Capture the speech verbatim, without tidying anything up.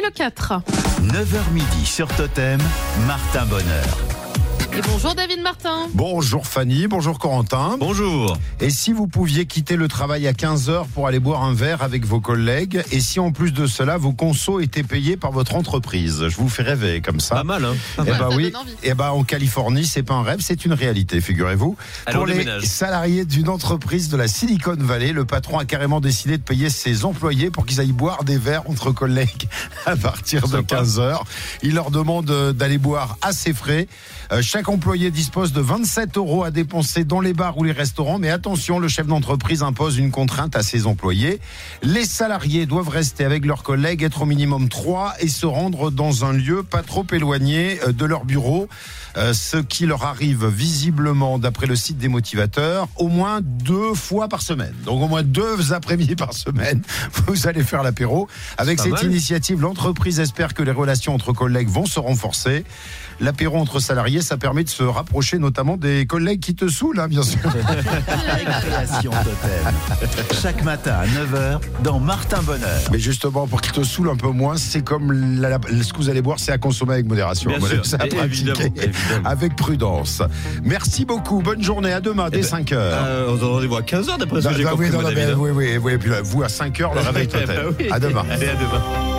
le quatre. neuf heures midi sur Totem, Martin Bonheur. Et bonjour David Martin. Bonjour Fanny, bonjour Corentin. Bonjour. Et si vous pouviez quitter le travail à quinze heures pour aller boire un verre avec vos collègues, et si en plus de cela, vos consos étaient payés par votre entreprise? Je vous fais rêver comme ça. Pas mal, hein. Pas Eh mal. bah Ça oui. donne envie. Eh bah en Californie, c'est pas un rêve, c'est une réalité, figurez-vous. Alors, Pour on les déménage. salariés d'une entreprise de la Silicon Valley, le patron a carrément décidé de payer ses employés pour qu'ils aillent boire des verres entre collègues à partir de Sympa. quinze heures. Il leur demande euh, d'aller boire à ses frais. Euh, chaque employé dispose de vingt-sept euros à dépenser dans les bars ou les restaurants. Mais attention, le chef d'entreprise impose une contrainte à ses employés. Les salariés doivent rester avec leurs collègues, être au minimum trois et se rendre dans un lieu pas trop éloigné euh, de leur bureau. Euh, ce qui leur arrive visiblement, d'après le site des motivateurs, au moins deux fois par semaine. Donc au moins deux après-midi par semaine, vous allez faire l'apéro. Avec Pas cette mal. initiative, l'entreprise espère que les relations entre collègues vont se renforcer. L'apéro entre salariés, ça permet de se rapprocher notamment des collègues qui te saoulent, hein, bien sûr. Récréation Totem. Chaque matin à neuf heures dans Martin Bonheur. Mais justement, pour qu'ils te saoulent un peu moins, c'est comme la- la- ce que vous allez boire, c'est à consommer avec modération. Bien Voilà, sûr. c'est à Et pratiquer évidemment, évidemment. avec prudence. Merci beaucoup, bonne journée, à demain dès ben, cinq heures. Euh, on se donne rendez-vous à quinze heures d'après ce Bah, que j'ai bah, compris. oui, non, moi, non, David, mais hein. oui, oui, oui, et puis là, vous à cinq heures, le réveil Eh ben total. oui. À demain. Allez, à demain.